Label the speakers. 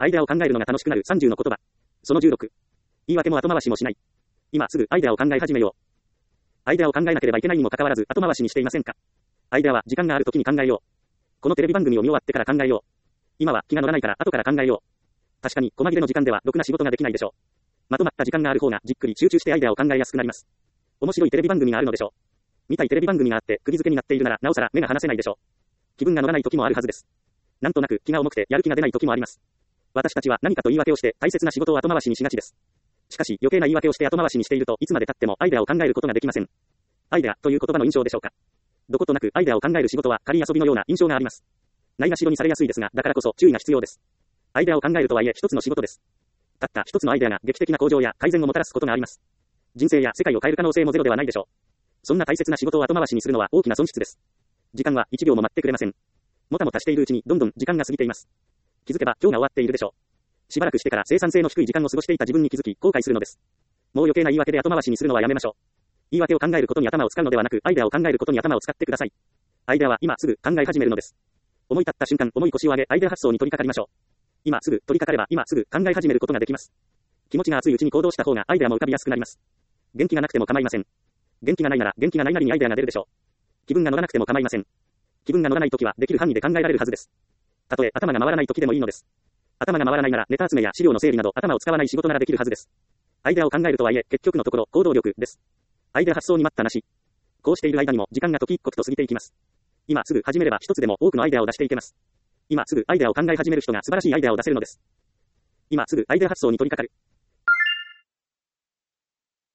Speaker 1: アイデアを考えるのが楽しくなる30の言葉。その16。言い訳も後回しもしない。今すぐアイデアを考え始めよう。アイデアを考えなければいけないにもかかわらず後回しにしていませんか？アイデアは時間がある時に考えよう。このテレビ番組を見終わってから考えよう。今は気が乗らないから後から考えよう。確かに細切れの時間ではろくな仕事ができないでしょう。まとまった時間がある方がじっくり集中してアイデアを考えやすくなります。面白いテレビ番組があるのでしょう。見たいテレビ番組があって釘付けになっているならなおさら目が離せないでしょう。気分が乗らない時もあるはずです。なんとなく気が重くてやる気が出ない時もあります。私たちは何かと言い訳をして大切な仕事を後回しにしがちです。しかし余計な言い訳をして後回しにしているといつまで経ってもアイデアを考えることができません。アイデアという言葉の印象でしょうか。どことなくアイデアを考える仕事は仮遊びのような印象があります。ないがしろにされやすいですが、だからこそ注意が必要です。アイデアを考えるとはいえ一つの仕事です。たった一つのアイデアが劇的な向上や改善をもたらすことがあります。人生や世界を変える可能性もゼロではないでしょう。そんな大切な仕事を後回しにするのは大きな損失です。時間は1秒も待ってくれません。もたもたしているうちにどんどん時間が過ぎています。気づけば今日が終わっているでしょう。しばらくしてから生産性の低い時間を過ごしていた自分に気づき後悔するのです。もう余計な言い訳で後回しにするのはやめましょう。言い訳を考えることに頭を使うのではなく、アイデアを考えることに頭を使ってください。アイデアは今すぐ考え始めるのです。思い立った瞬間、重い腰を上げ、アイデア発想に取り掛かりましょう。今すぐ取り掛かれば今すぐ考え始めることができます。気持ちが熱いうちに行動した方がアイデアも浮かびやすくなります。元気がなくても構いません。元気がないなら元気がないなりにアイデアが出るでしょう。気分が乗らなくても構いません。気分が乗らないときはできる範囲で考えられるはずです。たとえ頭が回らないときでもいいのです。頭が回らないならネタ集めや資料の整理など頭を使わない仕事ならできるはずです。アイデアを考えるとはいえ結局のところ行動力です。アイデア発想に待ったなし。こうしている間にも時間が時刻と過ぎていきます。今すぐ始めれば一つでも多くのアイデアを出していけます。今すぐアイデアを考え始める人が素晴らしいアイデアを出せるのです。今すぐアイデア発想に取り掛かる。